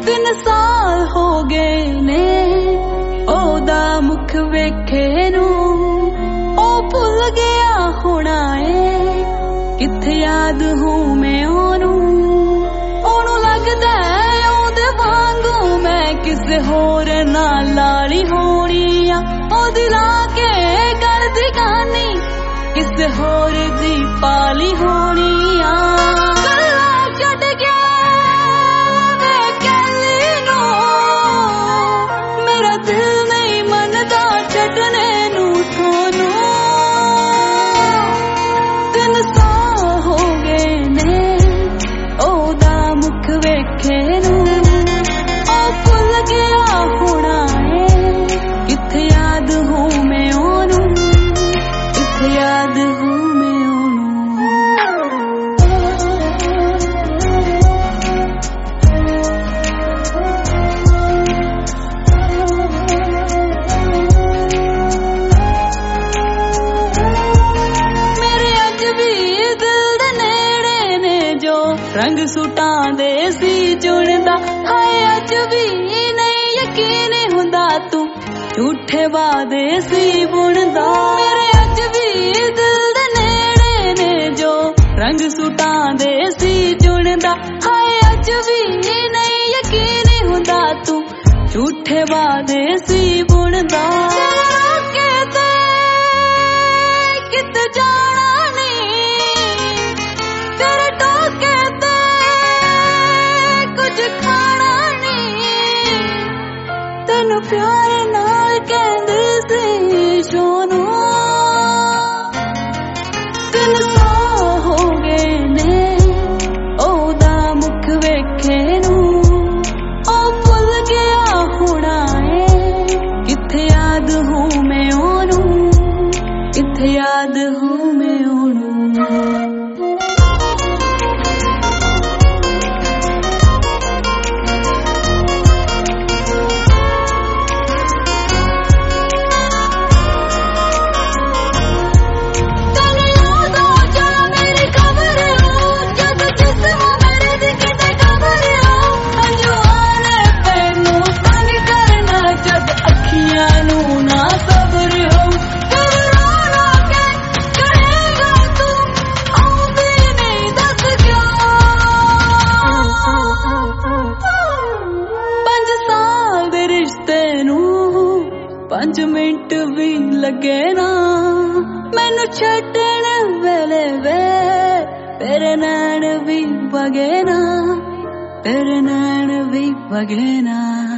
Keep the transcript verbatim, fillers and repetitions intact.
ਤਿੰਨ ਸਾਲ ਹੋ ਗਏ ਨੇ ਉਹਦਾ ਮੁਖ ਵੇਖੇ ਨੂੰ, ਉਹ ਭੁੱਲ ਗਿਆ ਹੋਣਾ ਏ ਕਿੱਥੇ ਯਾਦ ਹੂੰ ਮੈਂ ਉਹਨੂੰ। ਉਹਨੂੰ ਲੱਗਦਾ ਉਹਦੇ ਵਾਂਗੂ ਮੈਂ ਕਿਸੇ ਹੋਰ ਨਾਲ ਲਾਲੀ ਹੋਣੀ ਆ, ਉਹ ਦਿਲਾ ਕੇ ਕਰਦੀ ਗਾਨੀ ਕਿਸੇ ਹੋਰ ਦੀ ਪਾਲੀ ਹੋਣੀ ਆ। ਰੰਗ ਸੂਟਾਂ ਦੇ ਸੀ ਚੁਣਦਾ, ਹਾਏ ਅੱਜ ਵੀ ਨਹੀਂ ਯਕੀਨ ਹੁੰਦਾ ਤੂੰ ਝੂਠੇ ਵਾਅਦੇ ਸੀ ਬੁਣਦਾ। ਮੇਰੇ ਅੱਜ ਵੀ ਦਿਲ ਦੇ ਨੇੜੇ ਨੇ ਜੋ ਰੰਗ ਸੂਟਾਂ ਦੇ ਸੀ ਚੁਣਦਾ, ਹਾਏ ਅੱਜ ਵੀ ਨਹੀਂ ਯਕੀਨ ਹੁੰਦਾ ਤੂੰ ਝੂਠੇ ਵਾਅਦੇ ਸੀ ਬੁਣਦਾ। ਕਿਤੇ ਜਾਣਾ ਨਹੀਂ ਤੇਰੇ ਟੋਕੇ ਤੈਨੂੰ ਪਿਆਰ ਨਾਲ ਕਹਿੰਦੇ ਸੀ ਸੋਨੂੰ। ਤਿੰਨ ਸਾਲ ਹੋ ਗਏ ਨੇ ਉਹਦਾ ਮੁਖ ਵੇਖੇ ਨੂੰ, ਉਹ ਭੁੱਲ ਗਿਆ ਹੋਣਾ ਏ ਕਿੱਥੇ ਯਾਦ ਹੂੰ ਮੈਂ ਉਹਨੂੰ, ਕਿੱਥੇ ਯਾਦ ਹੂੰ ਮੈਂ ਉਹਨੂੰ। ਪੰਜ ਮਿੰਟ ਵੀ ਲੱਗੇ ਨਾ ਮੈਨੂੰ ਛੱਡਣ ਵੇਲੇ ਵੇ, ਤੇਰੇ ਨੈਣ ਵੀ ਵਗੇ ਨਾ, ਤੇਰੇ ਨੈਣ ਵੀ ਵਗੇ ਨਾ।